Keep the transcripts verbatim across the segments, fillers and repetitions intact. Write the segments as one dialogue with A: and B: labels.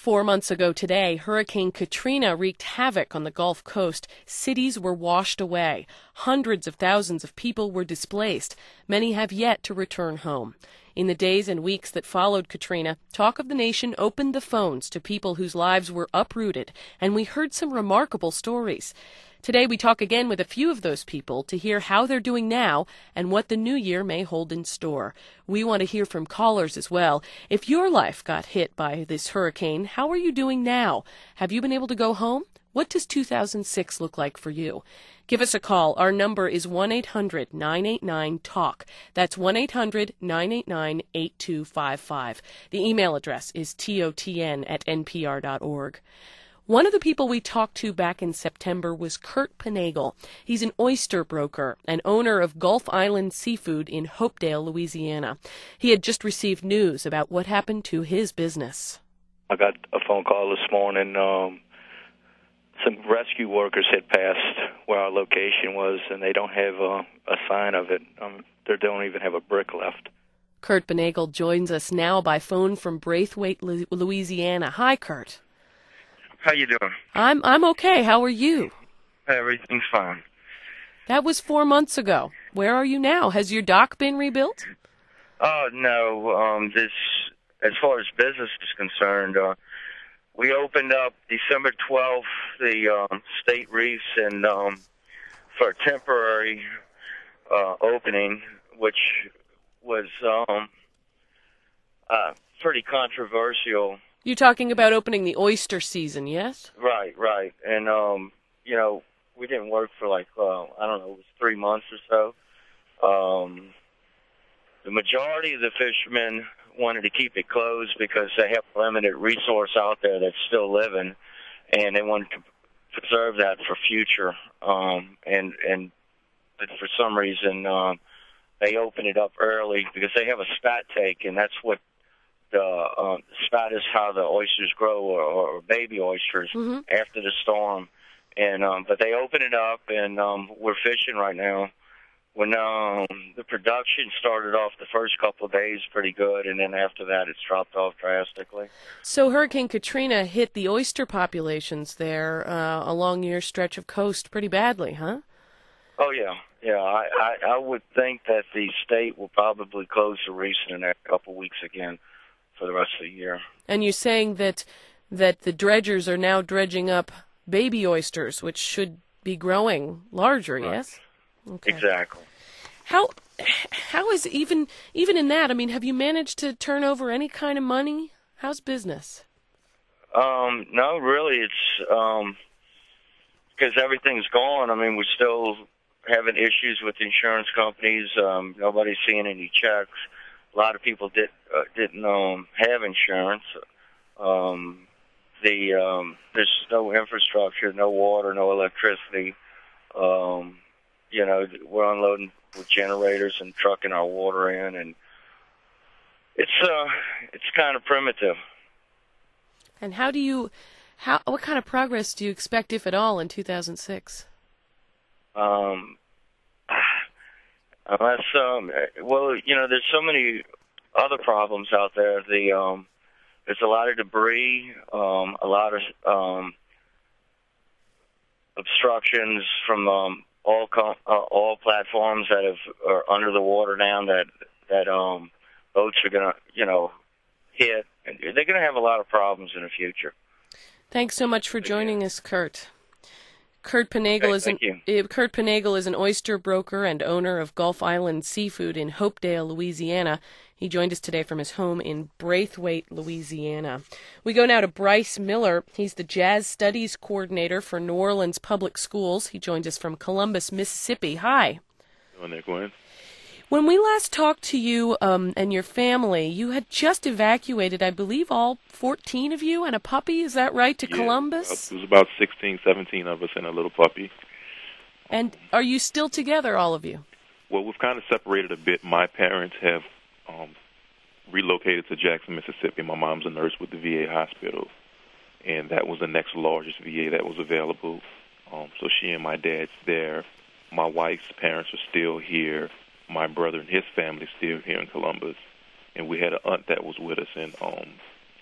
A: Four months ago today, Hurricane Katrina wreaked havoc on the Gulf Coast. Cities were washed away. Hundreds of thousands of people were displaced. Many have yet to return home. In the days and weeks that followed Katrina, Talk of the Nation opened the phones to people whose lives were uprooted, and we heard some remarkable stories. Today we talk again with a few of those people to hear how they're doing now and what the new year may hold in store. We want to hear from callers as well. If your life got hit by this hurricane, how are you doing now? Have you been able to go home? What does two thousand six look like for you? Give us a call. Our number is one eight hundred nine eight nine talk. That's one eight hundred nine eight nine eight two five five. The email address is totn at npr dot org. One of the people we talked to back in September was Kurt Panagle. He's an oyster broker and owner of Gulf Island Seafood in Hopedale, Louisiana. He had just received news about what happened to his business.
B: I got a phone call this morning. Um, some rescue workers had passed where our location was, and they don't have a, a sign of it. Um, they don't even have a brick left.
A: Kurt Panagle joins us now by phone from Braithwaite, Louisiana. Hi, Kurt.
C: How you doing?
A: I'm I'm okay. How are you?
C: Everything's fine.
A: That was four months ago. Where are you now? Has your dock been rebuilt?
C: Oh, no. Um, this, as far as business is concerned, uh, we opened up December twelfth, the um, State Reefs, and um, for a temporary uh, opening, which was um, uh, pretty controversial.
A: You're talking about opening the oyster season, yes?
C: Right, right. And, um, you know, we didn't work for like, uh, I don't know, it was three months or so. Um, the majority of the fishermen wanted to keep it closed because they have a limited resource out there that's still living, and they wanted to preserve that for future. Um, and, and but for some reason, um, they opened it up early because they have a spat take, and that's what The uh, spat is how the oysters grow, or, or baby oysters, mm-hmm. after the storm. And um, but they open it up, and um, we're fishing right now. When um, the production started off the first couple of days pretty good, and then after that it's dropped off drastically.
A: So Hurricane Katrina hit the oyster populations there uh, along your stretch of coast pretty badly, huh?
C: Oh, yeah. Yeah, I, I, I would think that the state will probably close the reefs in the next couple of weeks again for the rest of the year. And
A: you're saying that that the dredgers are now dredging up baby oysters, which should be growing larger, right. Yes? Okay.
C: Exactly.
A: How how is even even in that? I mean, have you managed to turn over any kind of money? How's business?
C: Um, no, really, it's um, because everything's gone. I mean, we're still having issues with insurance companies. Um, nobody's seeing any checks. A lot of people did, uh, didn't um, have insurance. Um, the um, there's no infrastructure, no water, no electricity. Um, you know, we're unloading with generators and trucking our water in, and it's uh, it's kind of primitive.
A: And how do you, how what kind of progress do you expect, if at all, in two thousand six?
C: Um. Unless, um, well, you know, there's so many other problems out there. The um, there's a lot of debris, um, a lot of um, obstructions from um, all com- uh, all platforms that have are under the water now. That that um, boats are gonna, you know, hit. And they're gonna have a lot of problems in the future.
A: Thanks so much for joining us, Kurt. Kurt Panagle is an Kurt Panagle is an oyster broker and owner of Gulf Island Seafood in Hopedale, Louisiana. He joined us today from his home in Braithwaite, Louisiana. We go now to Bryce Miller. He's the Jazz Studies Coordinator for New Orleans Public Schools. He joined us from Columbus, Mississippi. Hi.
D: Doing there, Gwen.
A: When we last talked to you um, and your family, you had just evacuated, I believe, all fourteen of you and a puppy. Is that right, to
D: yeah,
A: Columbus?
D: It was about sixteen, seventeen of us and a little puppy.
A: And are you still together, all of you?
D: Well, we've kind of separated a bit. My parents have um, relocated to Jackson, Mississippi. My mom's a nurse with the V A hospital, and that was the next largest V A that was available. Um, so she and my dad's there. My wife's parents are still here. My brother and his family still here in Columbus, and we had an aunt that was with us, and um,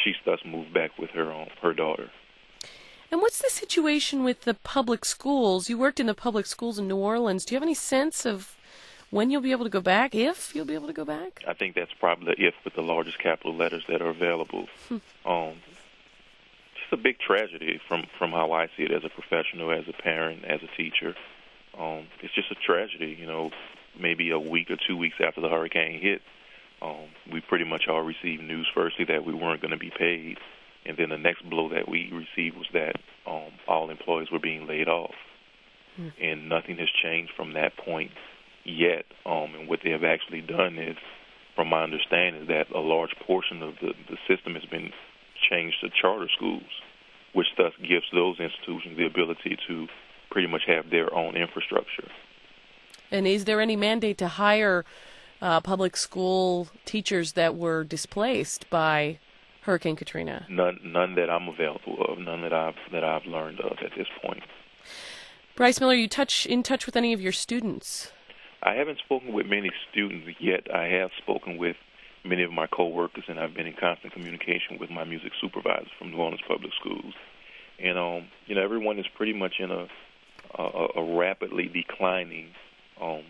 D: she's thus moved back with her um, her daughter.
A: And what's the situation with the public schools? You worked in the public schools in New Orleans. Do you have any sense of when you'll be able to go back, if you'll be able to go back?
D: I think that's probably the if with the largest capital letters that are available. Hmm. Um, just a big tragedy from, from how I see it as a professional, as a parent, as a teacher. Um, it's just a tragedy, you know, maybe a week or two weeks after the hurricane hit. Um, we pretty much all received news, firstly, that we weren't going to be paid. And then the next blow that we received was that um, all employees were being laid off. Hmm. And nothing has changed from that point yet. Um, and what they have actually done is, from my understanding, is that a large portion of the, the system has been changed to charter schools, which thus gives those institutions the ability to pretty much have their own infrastructure.
A: And is there any mandate to hire uh, public school teachers that were displaced by Hurricane Katrina?
D: None, none that I'm available of. None that I've that I've learned of at this point.
A: Bryce Miller, are you touch in touch with any of your students?
D: I haven't spoken with many students yet. I have spoken with many of my coworkers, and I've been in constant communication with my music supervisor from New Orleans Public Schools. And um, you know, everyone is pretty much in a a, a rapidly declining, um,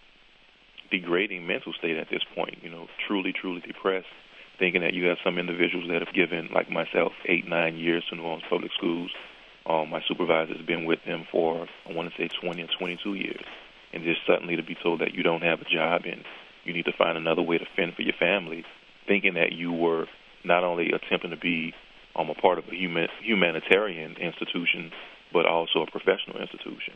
D: degrading mental state at this point. You know, truly, truly depressed. Thinking that you have some individuals that have given, like myself, eight, nine years to New Orleans Public Schools. Um, my supervisor has been with them for, I want to say, twenty or twenty-two years. And just suddenly to be told that you don't have a job and you need to find another way to fend for your family, thinking that you were not only attempting to be um, a part of a human, humanitarian institution, but also a professional institution.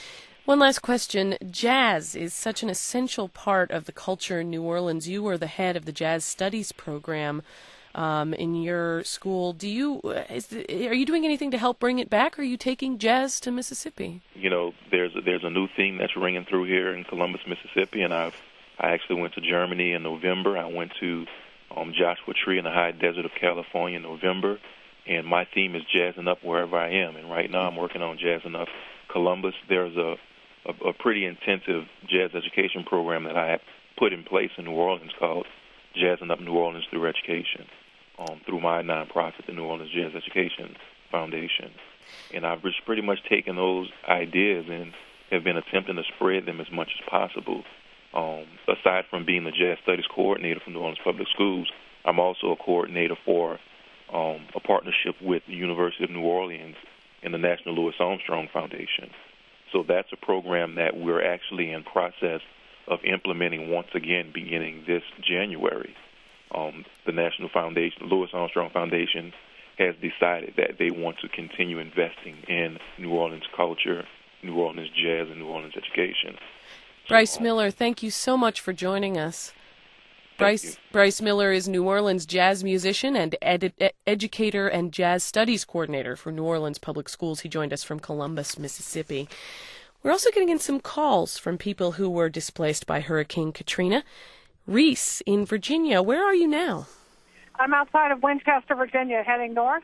A: One last question. Jazz is such an essential part of the culture in New Orleans. You were the head of the Jazz Studies program um, in your school. Do you is the, are you doing anything to help bring it back? Or are you taking jazz to Mississippi?
D: You know, there's a, there's a new theme that's ringing through here in Columbus, Mississippi, and I've I actually went to Germany in November. I went to um, Joshua Tree in the high desert of California in November, and my theme is jazzing up wherever I am. And right now I'm working on jazzing up Columbus. There's a A, a pretty intensive jazz education program that I have put in place in New Orleans called Jazzing Up New Orleans Through Education, um, through my nonprofit, the New Orleans Jazz Education Foundation. And I've just pretty much taken those ideas and have been attempting to spread them as much as possible. Um, aside from being the Jazz Studies coordinator for New Orleans Public Schools, I'm also a coordinator for um, a partnership with the University of New Orleans and the National Louis Armstrong Foundation. So that's a program that we're actually in process of implementing once again beginning this January. Um, the National Foundation, Louis Armstrong Foundation, has decided that they want to continue investing in New Orleans culture, New Orleans jazz, and New Orleans education.
A: Bryce so, Miller, thank you so much for joining us. Bryce Bryce Miller is New Orleans jazz musician and ed- ed- educator and jazz studies coordinator for New Orleans Public Schools. He joined us from Columbus, Mississippi. We're also getting in some calls from people who were displaced by Hurricane Katrina. Reese in Virginia, where are you now?
E: I'm outside of Winchester, Virginia, heading north.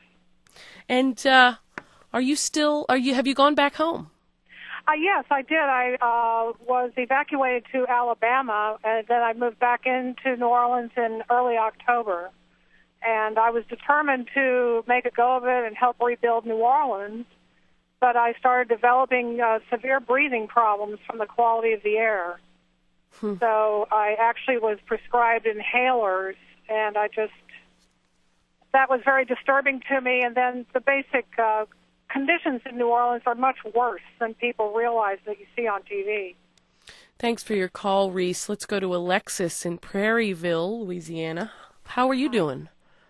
A: And uh, are you still? Are you? Have you gone back home?
E: Uh, yes, I did. I uh, was evacuated to Alabama, and then I moved back into New Orleans in early October. And I was determined to make a go of it and help rebuild New Orleans, but I started developing uh, severe breathing problems from the quality of the air. Hmm. So I actually was prescribed inhalers, and I just, that was very disturbing to me. And then the basic uh, conditions in New Orleans are much worse than people realize that you see on T V.
A: Thanks for your call, Reese. Let's go to Alexis in Prairieville, Louisiana. How are you doing?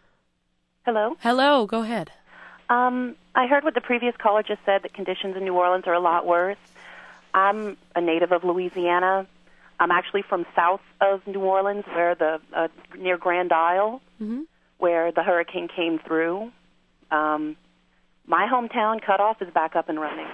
F: Hello?
A: Hello, go ahead.
F: Um, I heard what the previous caller just said, that conditions in New Orleans are a lot worse. I'm a native of Louisiana. I'm actually from south of New Orleans, where the uh, near Grand Isle, mm-hmm. where the hurricane came through. Um, my hometown, Cutoff, is back up and running.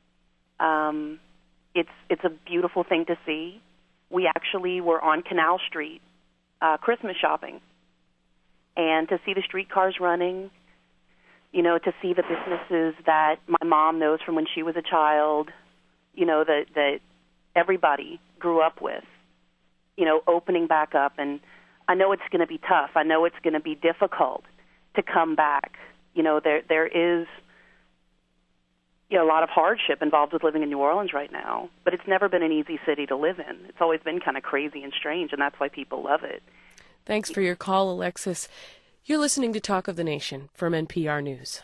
F: Um, it's it's a beautiful thing to see. We actually were on Canal Street uh, Christmas shopping, and to see the streetcars running, you know, to see the businesses that my mom knows from when she was a child, you know, that that everybody grew up with, you know, opening back up. And I know it's going to be tough. I know it's going to be difficult to come back. You know, there there is you know, a lot of hardship involved with living in New Orleans right now, but it's never been an easy city to live in. It's always been kind of crazy and strange, and that's why people love it.
A: Thanks for your call, Alexis. You're listening to Talk of the Nation from N P R News.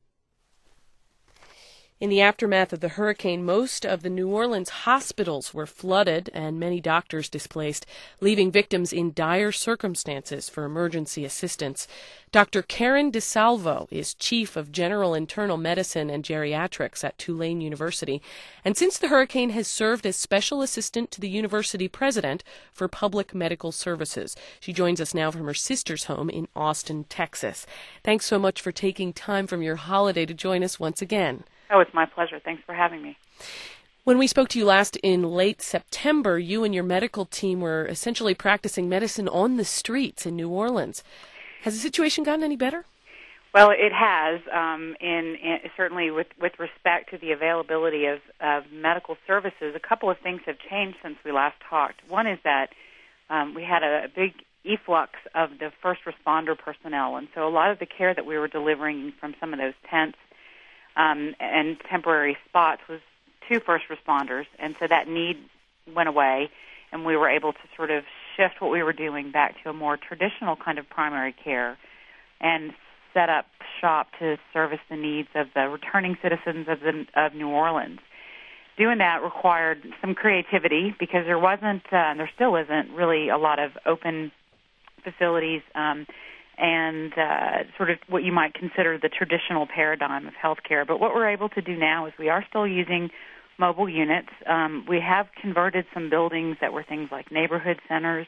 A: In the aftermath of the hurricane, most of the New Orleans hospitals were flooded and many doctors displaced, leaving victims in dire circumstances for emergency assistance. Doctor Karen DeSalvo is chief of general internal medicine and geriatrics at Tulane University, and since the hurricane has served as special assistant to the university president for public medical services. She joins us now from her sister's home in Austin, Texas. Thanks so much for taking time from your holiday to join us once again.
G: Oh, it's my pleasure. Thanks for having me.
A: When we spoke to you last in late September, you and your medical team were essentially practicing medicine on the streets in New Orleans. Has the situation gotten any better?
G: Well, it has, um, in, in certainly with, with respect to the availability of, of medical services. A couple of things have changed since we last talked. One is that um, we had a big efflux of the first responder personnel, and so a lot of the care that we were delivering from some of those tents Um, and temporary spots was to first responders, and so that need went away, and we were able to sort of shift what we were doing back to a more traditional kind of primary care and set up shop to service the needs of the returning citizens of, the, of New Orleans. Doing that required some creativity because there wasn't, uh, and there still isn't, really a lot of open facilities um and uh, sort of what you might consider the traditional paradigm of healthcare. But what we're able to do now is we are still using mobile units. Um, we have converted some buildings that were things like neighborhood centers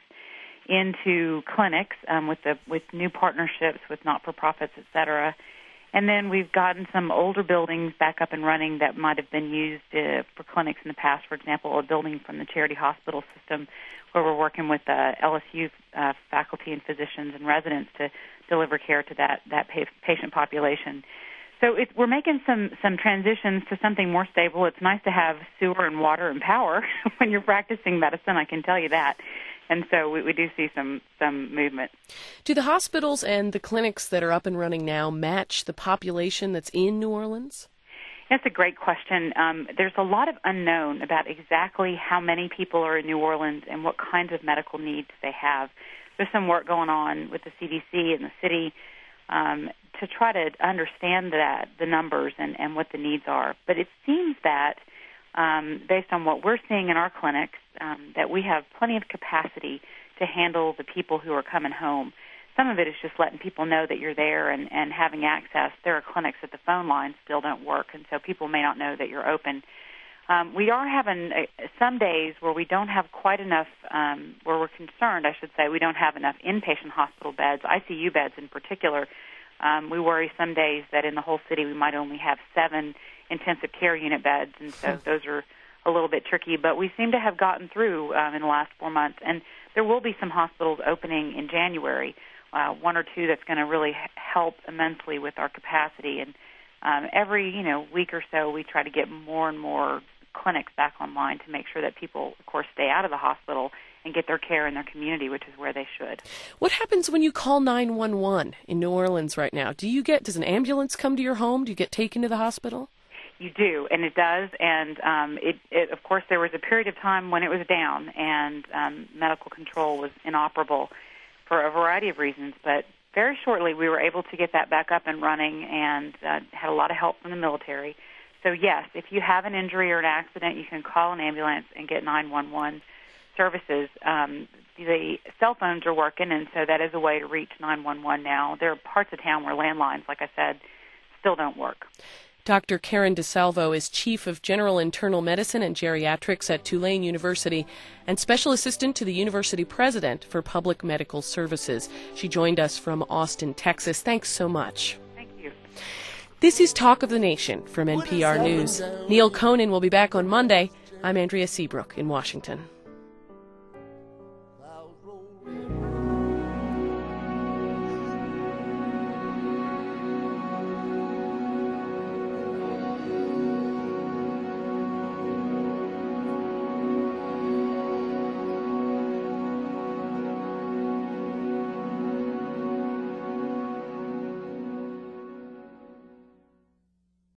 G: into clinics um, with the with new partnerships with not-for-profits, et cetera. And then we've gotten some older buildings back up and running that might have been used uh, for clinics in the past. For example, a building from the Charity Hospital System where we're working with uh, L S U uh, faculty and physicians and residents to deliver care to that, that pa- patient population. So it, we're making some, some transitions to something more stable. It's nice to have sewer and water and power when you're practicing medicine, I can tell you that. And so we, we do see some, some movement.
A: Do the hospitals and the clinics that are up and running now match the population that's in New Orleans?
G: That's a great question. Um, there's a lot of unknown about exactly how many people are in New Orleans and what kinds of medical needs they have. There's some work going on with the C D C and the city um, to try to understand that, the numbers and, and what the needs are. But it seems that, um, based on what we're seeing in our clinics, um, that we have plenty of capacity to handle the people who are coming home. Some of it is just letting people know that you're there and, and having access. There are clinics that the phone lines still don't work, and so people may not know that you're open. Um, we are having uh, some days where we don't have quite enough, um, where we're concerned, I should say, we don't have enough inpatient hospital beds, I C U beds in particular. Um, we worry some days that in the whole city we might only have seven intensive care unit beds, and so those are a little bit tricky. But we seem to have gotten through um, in the last four months, and there will be some hospitals opening in January. Uh, one or two that's going to really help immensely with our capacity. And um, every, you know, week or so, we try to get more and more clinics back online to make sure that people, of course, stay out of the hospital and get their care in their community, which is where they should.
A: What happens when you call nine one one in New Orleans right now? Do you get, does an ambulance come to your home? Do you get taken to the hospital?
G: You do, and it does. And um, it, it, of course, there was a period of time when it was down and um, medical control was inoperable for a variety of reasons, but very shortly we were able to get that back up and running and uh, had a lot of help from the military. So yes, if you have an injury or an accident, you can call an ambulance and get nine one one services. Um, the cell phones are working, and so that is a way to reach nine one one now. There are parts of town where landlines, like I said, still don't work.
A: Doctor Karen DeSalvo is Chief of General Internal Medicine and Geriatrics at Tulane University and Special Assistant to the University President for Public Medical Services. She joined us from Austin, Texas. Thanks so much.
G: Thank you.
A: This is Talk of the Nation from N P R News. Neil Conan will be back on Monday. I'm Andrea Seabrook in Washington.